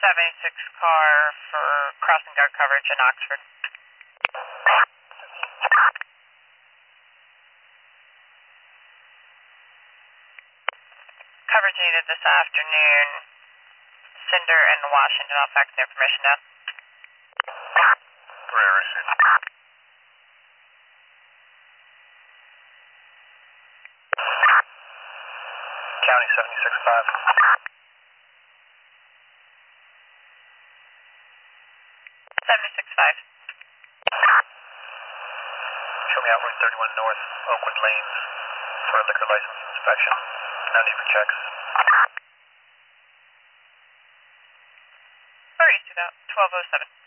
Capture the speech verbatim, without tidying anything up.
seventy-six car for crossing guard coverage in Oxford. Coverage needed this afternoon. Cinder and Washington, I'll fax the information down. Where is it? County seventy-six five. seventy-six five. Show me out Route thirty-one North, Oakwood Lanes, for a liquor license inspection. No need for checks. Sorry, twelve oh seven.